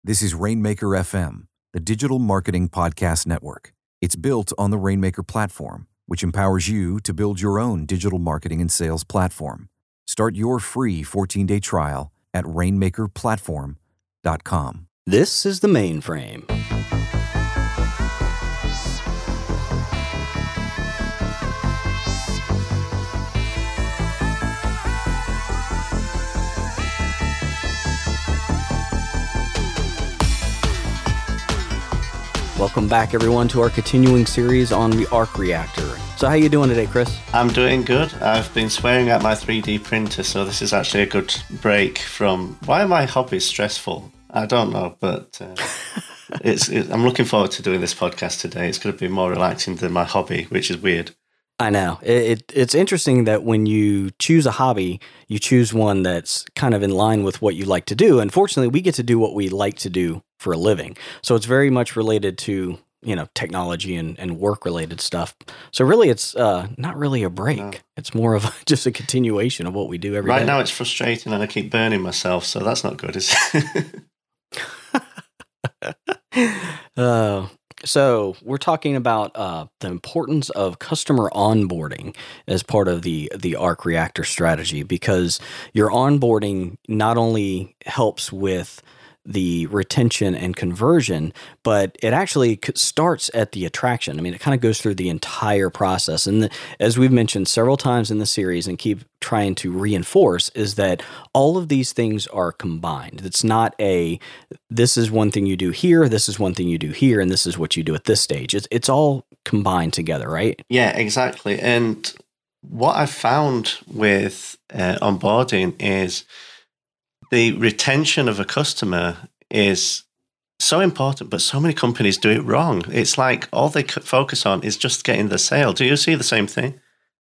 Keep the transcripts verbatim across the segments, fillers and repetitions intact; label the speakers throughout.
Speaker 1: This is Rainmaker F M, the digital marketing podcast network. It's built on the Rainmaker platform, which empowers you to build your own digital marketing and sales platform. Start your free fourteen-day trial at rainmaker platform dot com.
Speaker 2: This is the mainframe. Welcome back, everyone, to our continuing series on the Arc Reactor. So how you doing today, Chris?
Speaker 3: I'm doing good. I've been swearing at my three D printer, so this is actually a good break from... Why are my hobbies stressful? I don't know, but uh, it's. It, I'm looking forward to doing this podcast today. It's going to be more relaxing than my hobby, which is weird.
Speaker 2: I know. It, it It's interesting that when you choose a hobby, you choose one that's kind of in line with what you like to do. And fortunately, we get to do what we like to do for a living. So it's very much related to, you know, technology and, and work-related stuff. So really, it's uh, not really a break. No. It's more of a, just a continuation of what we do every
Speaker 3: right
Speaker 2: day.
Speaker 3: Right now, it's frustrating and I keep burning myself, so that's not good, is
Speaker 2: it? uh, so we're talking about uh, the importance of customer onboarding as part of the, the Arc Reactor strategy, because your onboarding not only helps with the retention and conversion, but it actually starts at the attraction. I mean, it kind of goes through the entire process. And the, as we've mentioned several times in the series and keep trying to reinforce, is that all of these things are combined. It's not a, this is one thing you do here, this is one thing you do here, and this is what you do at this stage. It's, it's all combined together, right?
Speaker 3: Yeah, exactly. And what I've found with uh, onboarding is the retention of a customer is so important, but so many companies do it wrong. It's like all they focus on is just getting the sale. Do you see the same thing?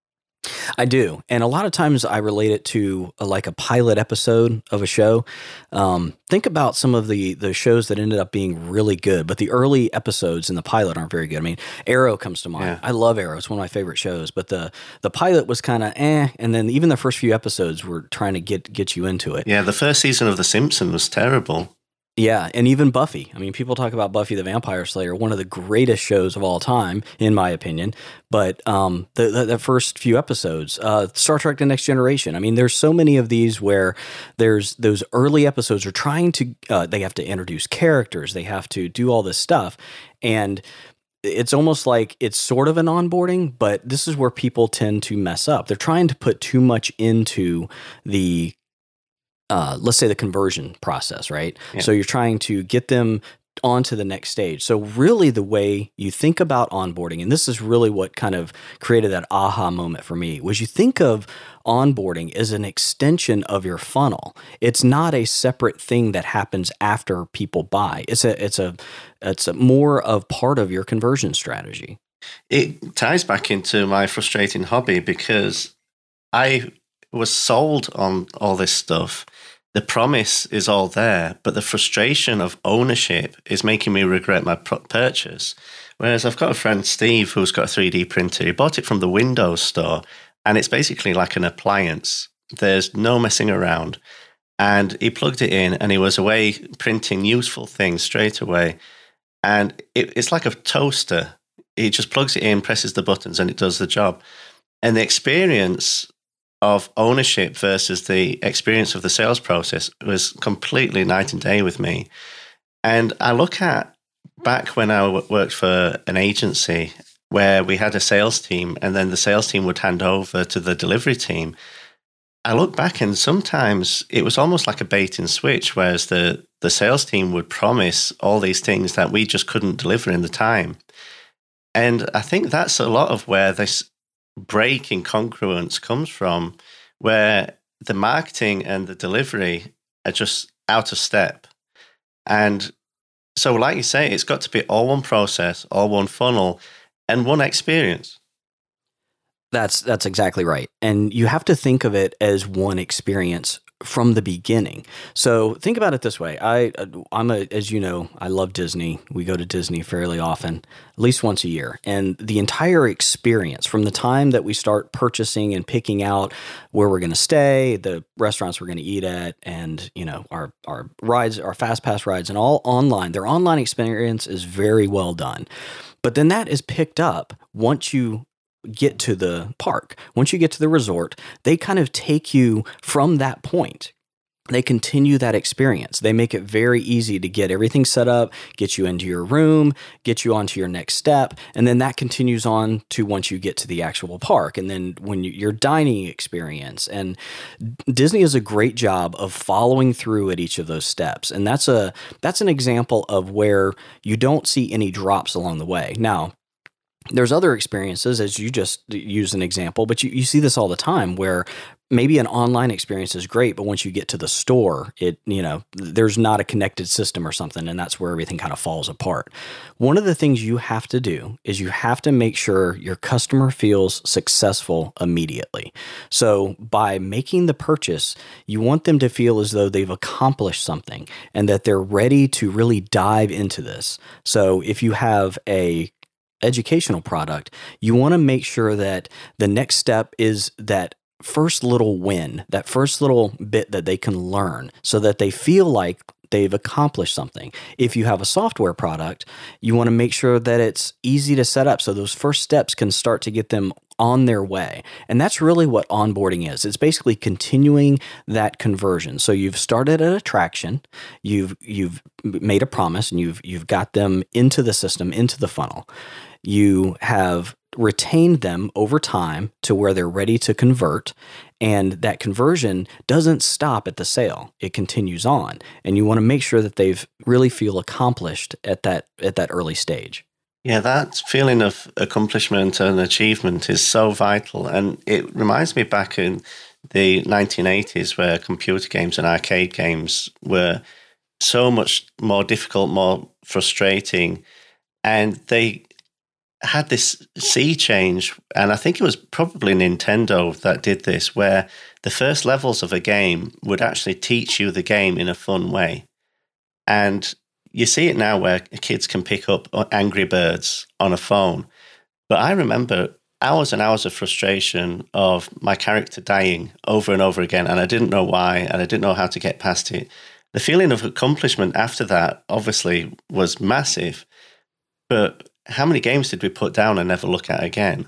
Speaker 2: I do. And a lot of times I relate it to a, like a pilot episode of a show. Um, think about some of the, the shows that ended up being really good, but the early episodes in the pilot aren't very good. I mean, Arrow comes to mind. Yeah. I love Arrow. It's one of my favorite shows, but the, the pilot was kind of eh. And then even the first few episodes were trying to get, get you into it.
Speaker 3: Yeah. The first season of The Simpsons was terrible.
Speaker 2: Yeah, and even Buffy. I mean, people talk about Buffy the Vampire Slayer, one of the greatest shows of all time, in my opinion. But um, the, the, the first few episodes, uh, Star Trek: The Next Generation. I mean, there's so many of these where there's those early episodes are trying to, uh, they have to introduce characters, they have to do all this stuff, and it's almost like it's sort of an onboarding, but this is where people tend to mess up. They're trying to put too much into the Uh, let's say the conversion process, right? Yeah. So you're trying to get them onto the next stage. So really the way you think about onboarding, and this is really what kind of created that aha moment for me, was you think of onboarding as an extension of your funnel. It's not a separate thing that happens after people buy. It's a, it's a, it's a more of part of your conversion strategy.
Speaker 3: It ties back into my frustrating hobby because I was sold on all this stuff. The promise is all there, but the frustration of ownership is making me regret my purchase. Whereas I've got a friend, Steve, who's got a three D printer. He bought it from the Windows store, and it's basically like an appliance. There's no messing around. And he plugged it in, and he was away printing useful things straight away. And it, it's like a toaster. He just plugs it in, presses the buttons, and it does the job. And the experience of ownership versus the experience of the sales process was completely night and day with me. And I look at back when I w- worked for an agency where we had a sales team and then the sales team would hand over to the delivery team. I look back and sometimes it was almost like a bait and switch, whereas the, the sales team would promise all these things that we just couldn't deliver in the time. And I think that's a lot of where this break in congruence comes from, where the marketing and the delivery are just out of step. And so, like you say, it's got to be all one process, all one funnel, and one experience.
Speaker 2: That's that's exactly right. And you have to think of it as one experience from the beginning. So think about it this way. I, I'm a, as you know, I love Disney. We go to Disney fairly often, at least once a year. And the entire experience from the time that we start purchasing and picking out where we're going to stay, the restaurants we're going to eat at, and, you know, our, our rides, our fast pass rides, and all online, their online experience is very well done. But then that is picked up once you get to the park. Once you get to the resort, they kind of take you from that point. They continue that experience. They make it very easy to get everything set up, get you into your room, get you onto your next step, and then that continues on to once you get to the actual park. And then when you, your dining experience, and Disney does a great job of following through at each of those steps. And that's a that's an example of where you don't see any drops along the way. Now, there's other experiences, as you just used an example, but you, you see this all the time where maybe an online experience is great, but once you get to the store, it, you know, there's not a connected system or something, and that's where everything kind of falls apart. One of the things you have to do is you have to make sure your customer feels successful immediately. So by making the purchase, you want them to feel as though they've accomplished something and that they're ready to really dive into this. So if you have a educational product, you want to make sure that the next step is that first little win, that first little bit that they can learn so that they feel like they've accomplished something. If you have a software product, you want to make sure that it's easy to set up so those first steps can start to get them on their way. And that's really what onboarding is. It's basically continuing that conversion. So you've started an attraction, you've you've made a promise, and you've you've got them into the system, into the funnel. You have retained them over time to where they're ready to convert, and that conversion doesn't stop at the sale. It continues on, and you want to make sure that they've really feel accomplished at that at that early stage.
Speaker 3: Yeah, that feeling of accomplishment and achievement is so vital, and it reminds me back in the nineteen eighties where computer games and arcade games were so much more difficult, more frustrating, and they had this sea change, and I think it was probably Nintendo that did this, where the first levels of a game would actually teach you the game in a fun way. And you see it now where kids can pick up Angry Birds on a phone. But I remember hours and hours of frustration of my character dying over and over again, and I didn't know why, and I didn't know how to get past it. The feeling of accomplishment after that obviously was massive, but how many games did we put down and never look at again?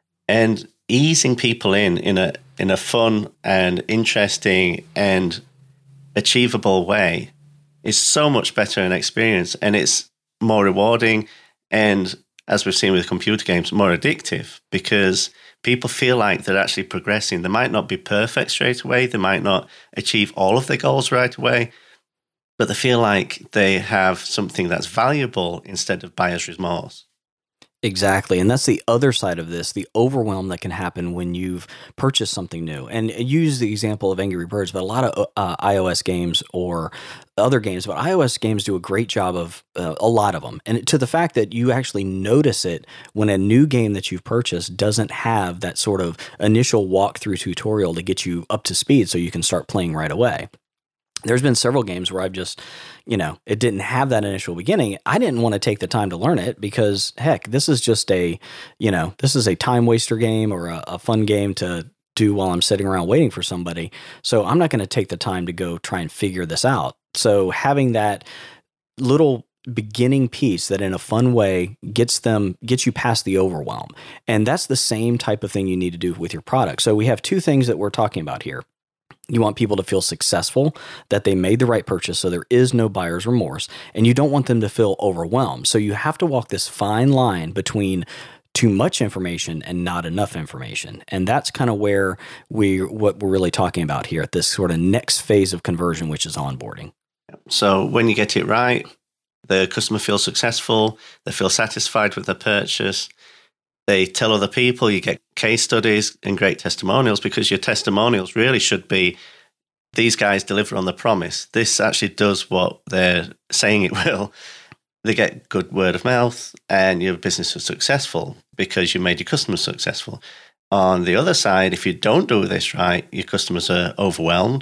Speaker 3: And easing people in in a in a fun and interesting and achievable way is so much better an experience, and it's more rewarding, and as we've seen with computer games, more addictive, because people feel like they're actually progressing. They might not be perfect straight away, they might not achieve all of their goals right away, but they feel like they have something that's valuable instead of buyer's remorse.
Speaker 2: Exactly. And that's the other side of this, the overwhelm that can happen when you've purchased something new. And use the example of Angry Birds, but a lot of uh, iOS games or other games, but iOS games do a great job of uh, a lot of them. And to the fact that you actually notice it when a new game that you've purchased doesn't have that sort of initial walkthrough tutorial to get you up to speed so you can start playing right away. There's been several games where I've just, you know, it didn't have that initial beginning. I didn't want to take the time to learn it because, heck, this is just a, you know, this is a time waster game or a, a fun game to do while I'm sitting around waiting for somebody. So I'm not going to take the time to go try and figure this out. So having that little beginning piece that in a fun way gets them, gets you past the overwhelm. And that's the same type of thing you need to do with your product. So we have two things that we're talking about here. You want people to feel successful, that they made the right purchase, so there is no buyer's remorse, and you don't want them to feel overwhelmed. So you have to walk this fine line between too much information and not enough information. And that's kind of where we what we're really talking about here at this sort of next phase of conversion, which is onboarding.
Speaker 3: So when you get it right, the customer feels successful, they feel satisfied with the purchase. They tell other people, you get case studies and great testimonials, because your testimonials really should be, these guys deliver on the promise. This actually does what they're saying it will. They get good word of mouth, and your business is successful because you made your customers successful. On the other side, if you don't do this right, your customers are overwhelmed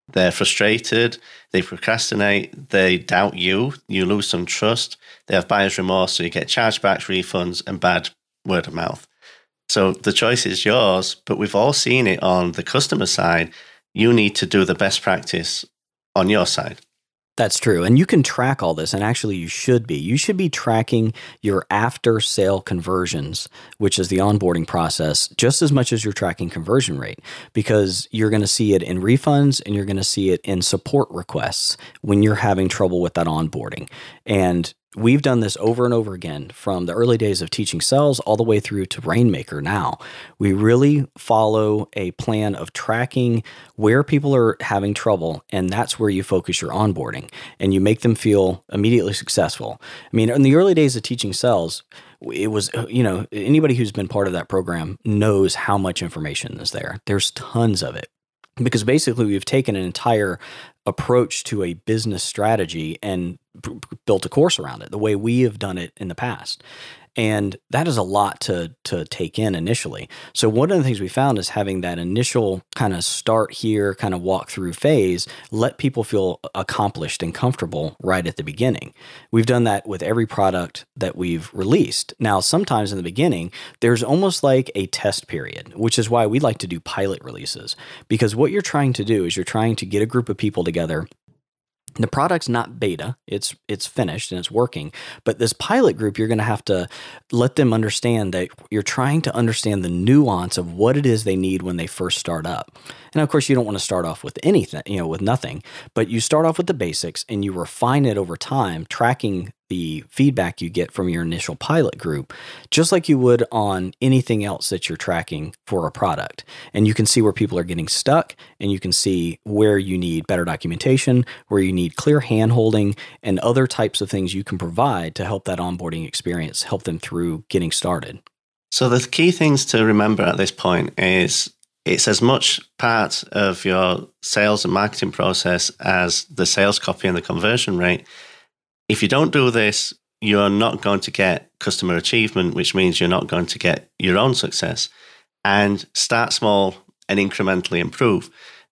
Speaker 3: They're frustrated, they procrastinate, they doubt you, you lose some trust, they have buyer's remorse, so you get chargebacks, refunds, and bad word of mouth. So the choice is yours, but we've all seen it on the customer side. You need to do the best practice on your side.
Speaker 2: That's true. And you can track all this, and actually you should be. You should be tracking your after-sale conversions, which is the onboarding process, just as much as you're tracking conversion rate, because you're going to see it in refunds and you're going to see it in support requests when you're having trouble with that onboarding. And we've done this over and over again from the early days of teaching sales all the way through to Rainmaker now. We really follow a plan of tracking where people are having trouble, and that's where you focus your onboarding, and you make them feel immediately successful. I mean, in the early days of teaching sales, it was, you know, anybody who's been part of that program knows how much information is there. There's tons of it. Because basically we've taken an entire approach to a business strategy and b- built a course around it, the way we have done it in the past. And that is a lot to to take in initially. So one of the things we found is having that initial kind of start here, kind of walk through phase, let people feel accomplished and comfortable right at the beginning. We've done that with every product that we've released. Now, sometimes in the beginning, there's almost like a test period, which is why we like to do pilot releases. Because what you're trying to do is you're trying to get a group of people together. The product's not beta, it's it's finished and it's working. But this pilot group, you're going to have to let them understand that you're trying to understand the nuance of what it is they need when they first start up. And of course, you don't want to start off with anything, you know, with nothing, but you start off with the basics and you refine it over time, tracking the feedback you get from your initial pilot group, just like you would on anything else that you're tracking for a product. And you can see where people are getting stuck, and you can see where you need better documentation, where you need clear hand-holding, and other types of things you can provide to help that onboarding experience, help them through getting started.
Speaker 3: So the key things to remember at this point is it's as much part of your sales and marketing process as the sales copy and the conversion rate. If you don't do this, you're not going to get customer achievement, which means you're not going to get your own success. And start small and incrementally improve.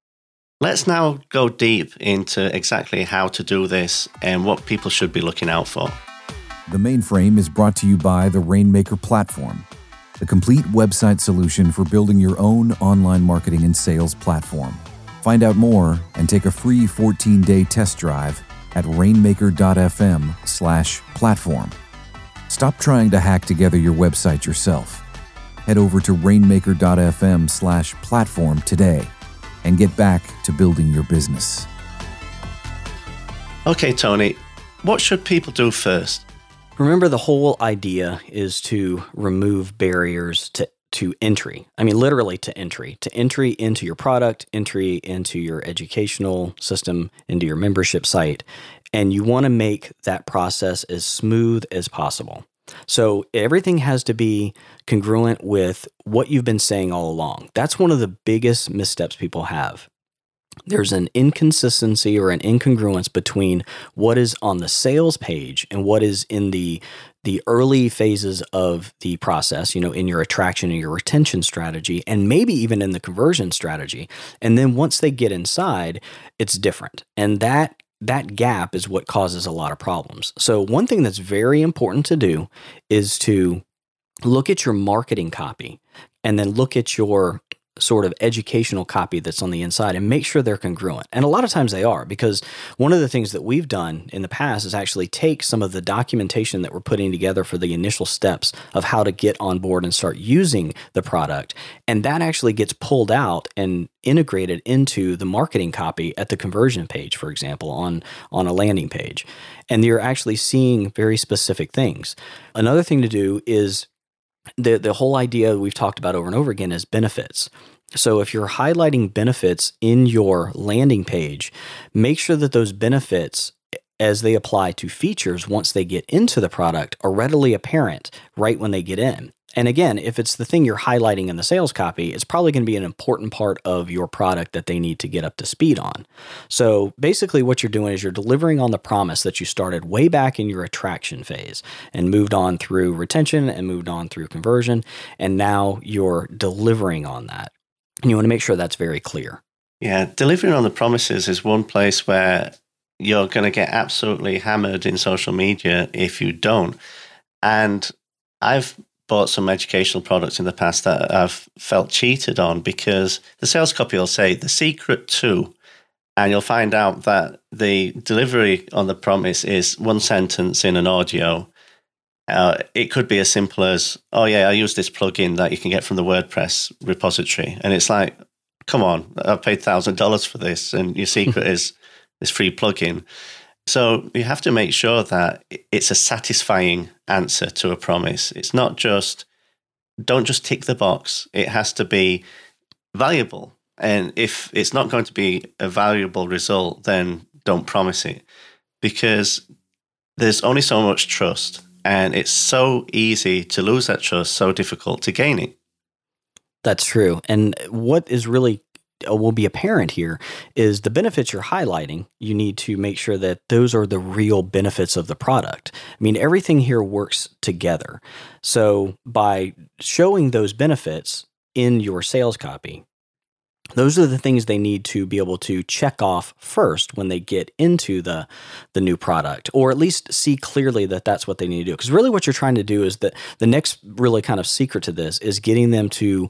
Speaker 3: Let's now go deep into exactly how to do this and what people should be looking out for.
Speaker 1: The Mainframe is brought to you by the Rainmaker platform, the complete website solution for building your own online marketing and sales platform. Find out more and take a free fourteen-day test drive at rainmaker.fm slash platform. Stop trying to hack together your website yourself. Head over to rainmaker.fm slash platform today and get back to building your business.
Speaker 3: Okay, Tony, what should people do first?
Speaker 2: Remember, the whole idea is to remove barriers to to entry. I mean, literally to entry, to entry into your product, entry into your educational system, into your membership site. And you want to make that process as smooth as possible. So everything has to be congruent with what you've been saying all along. That's one of the biggest missteps people have. There's an inconsistency or an incongruence between what is on the sales page and what is in the the early phases of the process, you know, in your attraction and your retention strategy, and maybe even in the conversion strategy. And then once they get inside, it's different. And that that gap is what causes a lot of problems. So one thing that's very important to do is to look at your marketing copy and then look at your sort of educational copy that's on the inside and make sure they're congruent. And a lot of times they are, because one of the things that we've done in the past is actually take some of the documentation that we're putting together for the initial steps of how to get on board and start using the product. And that actually gets pulled out and integrated into the marketing copy at the conversion page, for example, on, on a landing page. And you're actually seeing very specific things. Another thing to do is The the whole idea we've talked about over and over again is benefits. So if you're highlighting benefits in your landing page, make sure that those benefits, as they apply to features once they get into the product, are readily apparent right when they get in. And again, if it's the thing you're highlighting in the sales copy, it's probably going to be an important part of your product that they need to get up to speed on. So basically what you're doing is you're delivering on the promise that you started way back in your attraction phase and moved on through retention and moved on through conversion. And now you're delivering on that. And you want to make sure that's very clear.
Speaker 3: Yeah, delivering on the promises is one place where you're going to get absolutely hammered in social media if you don't. And I've bought some educational products in the past that I've felt cheated on because the sales copy will say the secret to, and you'll find out that the delivery on the promise is one sentence in an audio. Uh, it could be as simple as, oh yeah, I use this plugin that you can get from the WordPress repository. And it's like, come on, I've paid one thousand dollars for this and your secret is this free plugin. So you have to make sure that it's a satisfying answer to a promise. It's not just, don't just tick the box. It has to be valuable. And if it's not going to be a valuable result, then don't promise it, because there's only so much trust. And it's so easy to lose that trust, so difficult to gain it.
Speaker 2: That's true. And what is really will be apparent here is the benefits you're highlighting. You need to make sure that those are the real benefits of the product. I mean, everything here works together. So by showing those benefits in your sales copy, those are the things they need to be able to check off first when they get into the the new product, or at least see clearly that that's what they need to do. Because really what you're trying to do is that the next really kind of secret to this is getting them to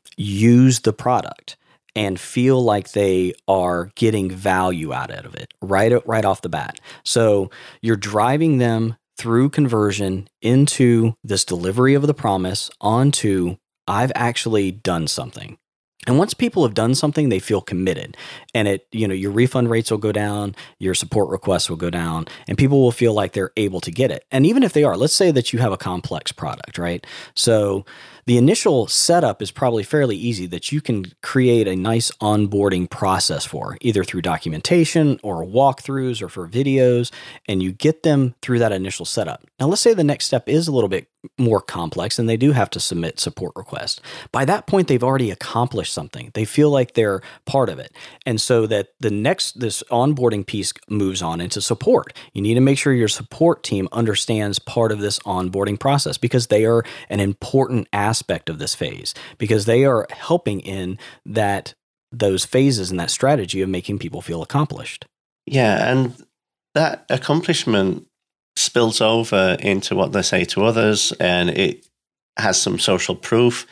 Speaker 2: use the product and feel like they are getting value out of it right, right off the bat. So you're driving them through conversion into this delivery of the promise onto, I've actually done something. And once people have done something, they feel committed, and it, you know, your refund rates will go down, your support requests will go down, and people will feel like they're able to get it. And even if they are, let's say that you have a complex product, right? So the initial setup is probably fairly easy, that you can create a nice onboarding process for, either through documentation or walkthroughs or for videos, and you get them through that initial setup. Now, let's say the next step is a little bit more complex and they do have to submit support requests. By that point, they've already accomplished something. They feel like they're part of it. And so that the next, this onboarding piece moves on into support. You need to make sure your support team understands part of this onboarding process, because they are an important aspect of this phase, because they are helping in that, those phases and that strategy of making people feel accomplished.
Speaker 3: Yeah. And that accomplishment spills over into what they say to others, and it has some social proof.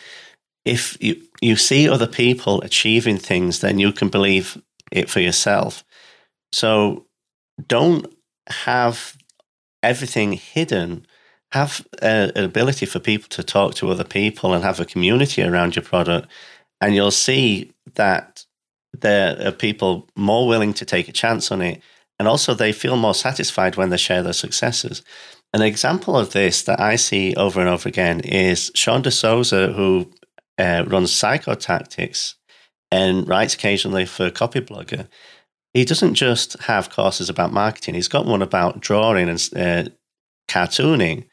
Speaker 3: If you, you see other people achieving things, then you can believe it for yourself. So don't have everything hidden. Have a, an ability for people to talk to other people and have a community around your product, and you'll see that there are people more willing to take a chance on it. And also they feel more satisfied when they share their successes. An example of this that I see over and over again is Sean DeSouza, who uh, runs Psychotactics and writes occasionally for Copyblogger. He doesn't just have courses about marketing. He's got one about drawing and uh, cartooning.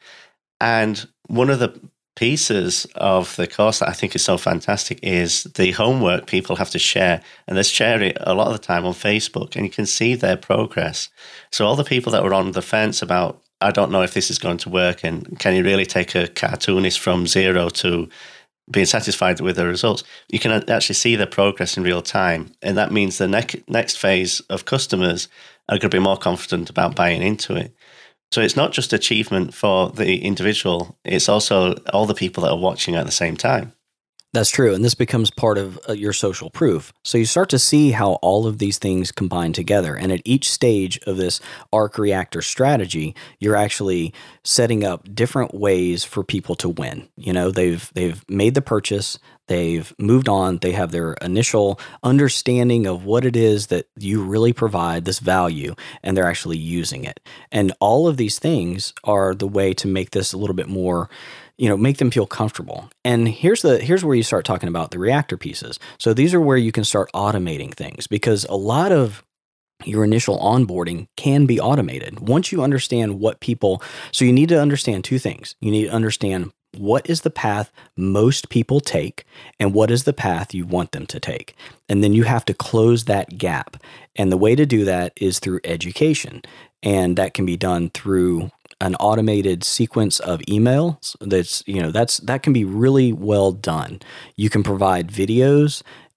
Speaker 3: And one of the pieces of the course that I think is so fantastic is the homework people have to share. And they share it a lot of the time on Facebook, and you can see their progress. So all the people that were on the fence about, I don't know if this is going to work, and can you really take a cartoonist from zero to being satisfied with the results, you can actually see their progress in real time. And that means the ne- next phase of customers are going to be more confident about buying into it. So it's not just achievement for the individual, it's also all the people that are watching at the same time.
Speaker 2: That's true. And this becomes part of uh, your social proof. So you start to see how all of these things combine together. And at each stage of this arc reactor strategy, you're actually setting up different ways for people to win. You know, they've they've made the purchase, they've moved on, they have their initial understanding of what it is that you really provide, this value, and they're actually using it. And all of these things are the way to make this a little bit more, you know, make them feel comfortable. And here's the here's where you start talking about the reactor pieces. So these are where you can start automating things, because a lot of your initial onboarding can be automated once you understand what people. So you need to understand two things. You need to understand what is the path most people take and what is the path you want them to take. And then you have to close that gap. And the way to do that is through education. And that can be done through an automated sequence of emails. That's, you know, that's, that can be really well done. You can provide videos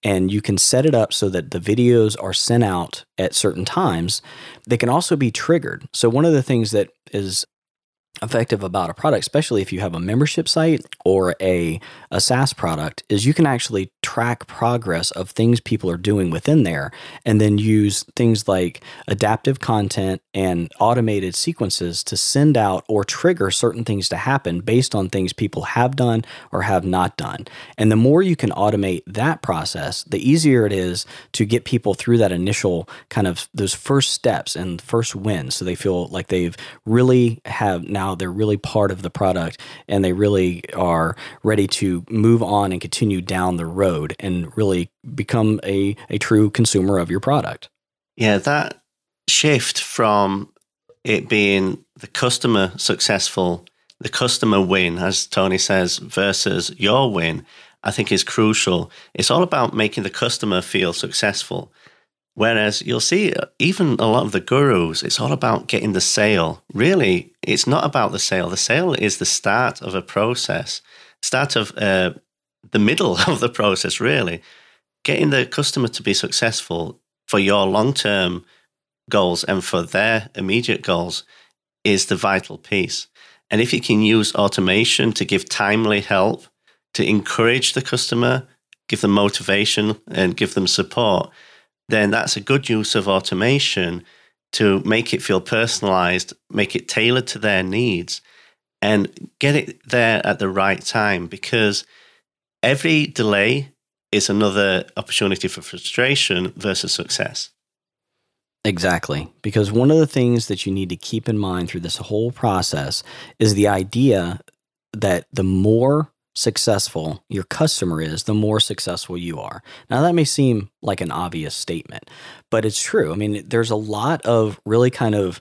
Speaker 2: and you can set it up so that the videos are sent out at certain times. They can also be triggered. So one of the things that is effective about a product, especially if you have a membership site or a, a SaaS product, is you can actually track progress of things people are doing within there, and then use things like adaptive content and automated sequences to send out or trigger certain things to happen based on things people have done or have not done. And the more you can automate that process, the easier it is to get people through that initial kind of those first steps and first wins, so they feel like they've really have now they're really part of the product, and they really are ready to move on and continue down the road and really become a, a true consumer of your product.
Speaker 3: Yeah, that shift from it being the customer successful, the customer win, as Tony says, versus your win, I think is crucial. It's all about making the customer feel successful. Whereas you'll see even a lot of the gurus, it's all about getting the sale. Really, it's not about the sale. The sale is the start of a process, start of uh, the middle of the process, really. Getting the customer to be successful for your long-term goals and for their immediate goals is the vital piece. And if you can use automation to give timely help, to encourage the customer, give them motivation and give them support, then that's a good use of automation to make it feel personalized, make it tailored to their needs, and get it there at the right time, because every delay is another opportunity for frustration versus success.
Speaker 2: Exactly. Because one of the things that you need to keep in mind through this whole process is the idea that the more successful your customer is, the more successful you are. Now, that may seem like an obvious statement, but it's true. I mean, there's a lot of really kind of,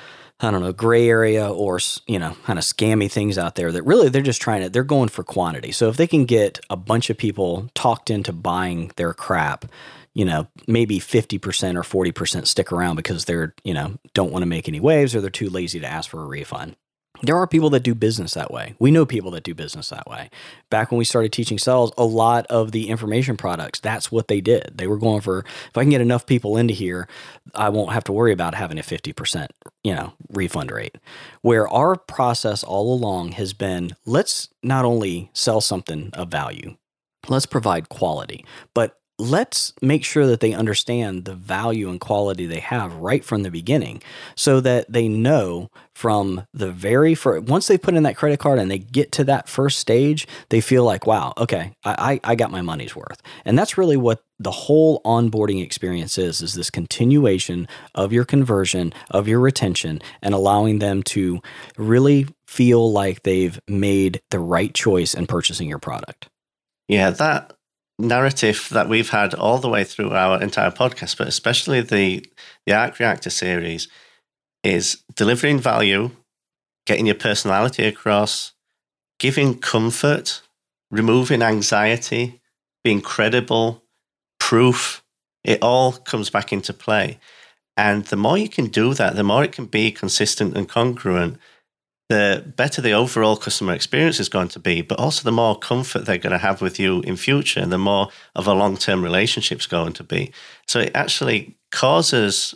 Speaker 2: I don't know, gray area or, you know, kind of scammy things out there that really they're just trying to, they're going for quantity. So if they can get a bunch of people talked into buying their crap, you know, maybe fifty percent or forty percent stick around because they're, you know, don't want to make any waves or they're too lazy to ask for a refund. There are people that do business that way. We know people that do business that way. Back when we started teaching sales, a lot of the information products, that's what they did. They were going for, if I can get enough people into here, I won't have to worry about having a fifty percent, you know, refund rate. Where our process all along has been, let's not only sell something of value, let's provide quality, but let's make sure that they understand the value and quality they have right from the beginning, so that they know from the very first, once they put in that credit card and they get to that first stage, they feel like, wow, okay, I, I got my money's worth. And that's really what the whole onboarding experience is, is this continuation of your conversion, of your retention, and allowing them to really feel like they've made the right choice in purchasing your product.
Speaker 3: Yeah, that narrative that we've had all the way through our entire podcast, but especially the, the Arc Reactor series, is delivering value, getting your personality across, giving comfort, removing anxiety, being credible, proof. It all comes back into play. And the more you can do that, the more it can be consistent and congruent, the better the overall customer experience is going to be, but also the more comfort they're going to have with you in future, and the more of a long-term relationship's going to be. So it actually causes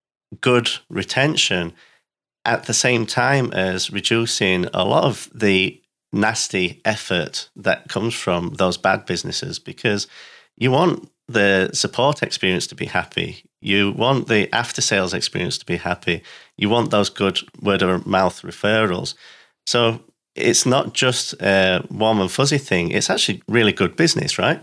Speaker 3: good retention at the same time as reducing a lot of the nasty effort that comes from those bad businesses, because you want the support experience to be happy. You want the after-sales experience to be happy. You want those good word-of-mouth referrals. So it's not just a warm and fuzzy thing. It's actually really good business, right?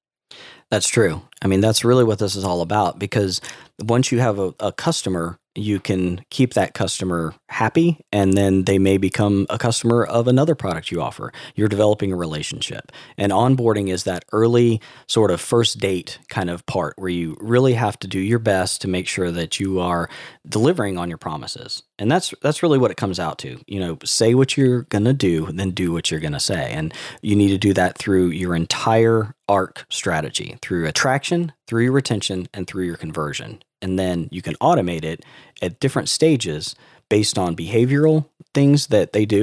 Speaker 2: That's true. I mean, that's really what this is all about, because once you have a, a customer, you can keep that customer happy, and then they may become a customer of another product you offer. You're developing a relationship. And onboarding is that early sort of first date kind of part where you really have to do your best to make sure that you are delivering on your promises. And that's that's really what it comes out to. You know, say what you're going to do, then do what you're going to say. And you need to do that through your entire ARC strategy, through attraction, through your retention, and through your conversion. And then you can automate it at different stages based on behavioral things that they do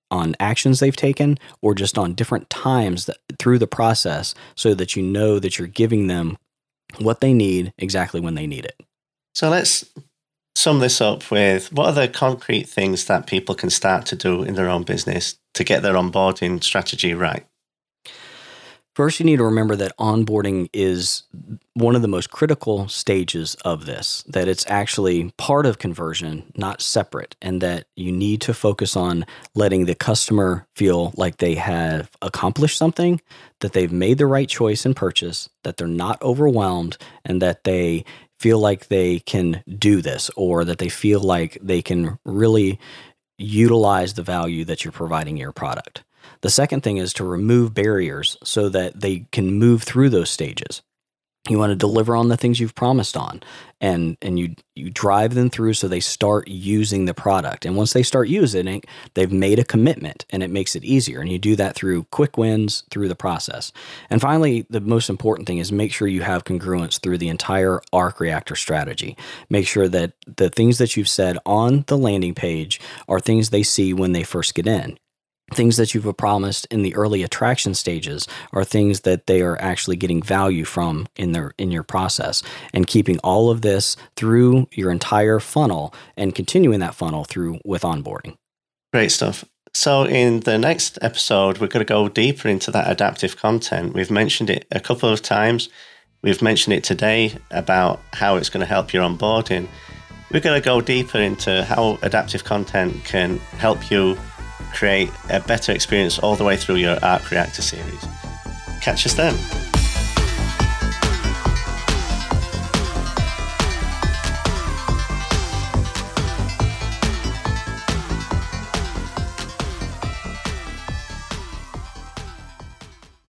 Speaker 2: on actions they've taken or just on different times that, through the process, so that you know that you're giving them what they need exactly when they need it.
Speaker 3: So let's sum this up with, what are the concrete things that people can start to do in their own business to get their onboarding strategy right?
Speaker 2: First, you need to remember that onboarding is one of the most critical stages of this, that it's actually part of conversion, not separate, and that you need to focus on letting the customer feel like they have accomplished something, that they've made the right choice in purchase, that they're not overwhelmed, and that they feel like they can do this, or that they feel like they can really utilize the value that you're providing in your product. The second thing is to remove barriers so that they can move through those stages. You want to deliver on the things you've promised on, and and you you drive them through so they start using the product. And once they start using it, they've made a commitment, and it makes it easier. And you do that through quick wins through the process. And finally, the most important thing is make sure you have congruence through the entire Arc Reactor strategy. Make sure that the things that you've said on the landing page are things they see when they first get in. Things that you've promised in the early attraction stages are things that they are actually getting value from in their in your process, and keeping all of this through your entire funnel and continuing that funnel through with onboarding.
Speaker 3: Great stuff. So in the next episode, we're going to go deeper into that adaptive content. We've mentioned it a couple of times. We've mentioned it today about how it's going to help your onboarding. We're going to go deeper into how adaptive content can help you create a better experience all the way through your Arc Reactor series. Catch us then.